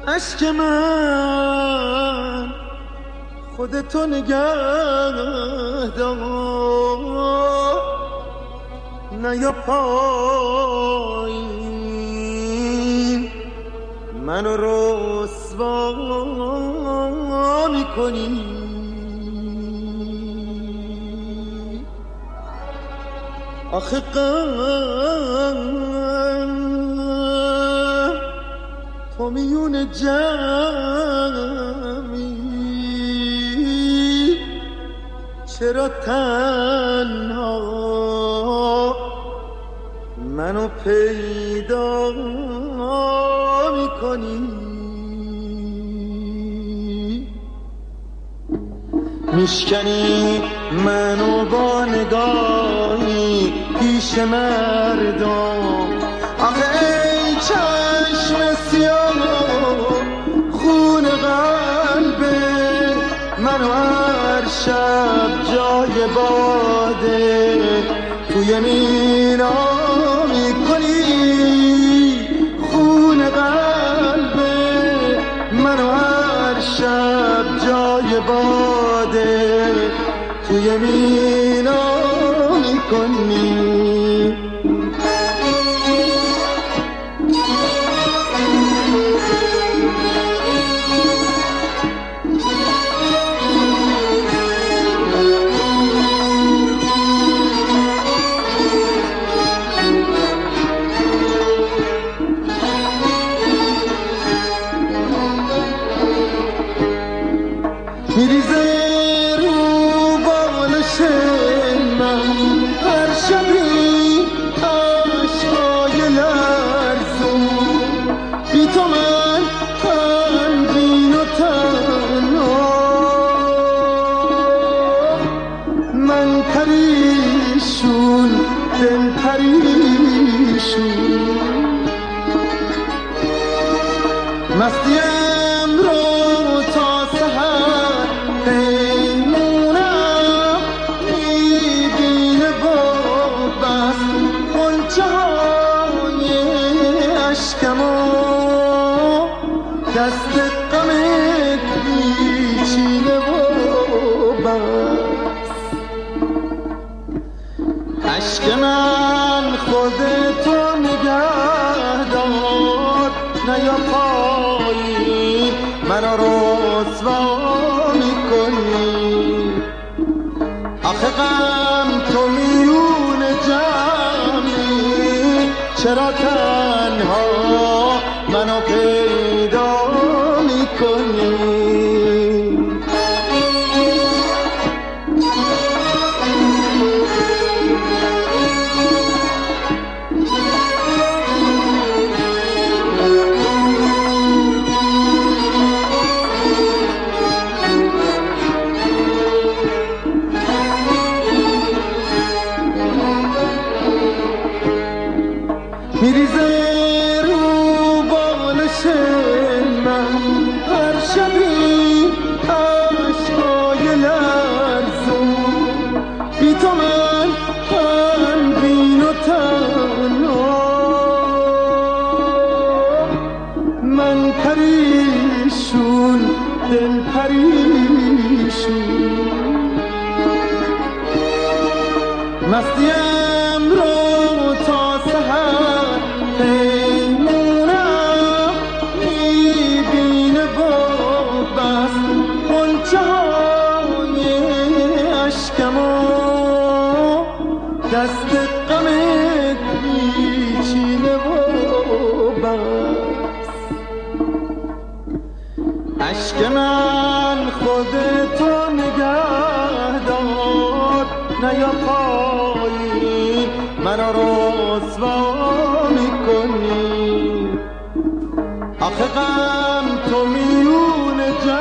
اشک من خودتو نگه دار، نیا پایین منو رسوا میکنی. آخه تو میون جمعی، چرا تنها منو پیدا میکنی؟ میشکنی منو با نگاهی پیش مردم. آخه ای چشم سیاه خون قلبه منو هر شب جای باده توی مینا میکنی. خون قلبه منو هر شب جای باده توی مینا میکنی. میریزه رو بالش من هر شبی عشقای لرزون، بی تو من غمگین و تنها، من پریشون دل پریشون. مستیم رو تا سحر پیمونم میبینه با بس غنچه های عشقمو، دست غمت میچینه و بس. عشق من خودتو نگه دار، نیا پایین منو رسوا میکنی. آخه غم تو میون جمعی، چرا تنها منو پیدا میکنی؟ میریزه رو بالش من هر شبی عشقای لرزون، بی تو من غمگین و تنها، من پریشون دل پریشون. مستیم رو تا سحر پیمونم میبینه با بس غنچه های عشقمو، دست غمت میچینه و بس. عشق من خودتو نگه دار، نیا پایین منو رسوا میکنی. آخه غم تو میون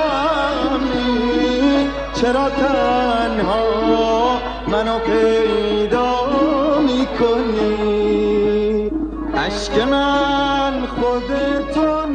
جمعی، چرا تنها منو پیدا میکنی؟ عشق من خودتو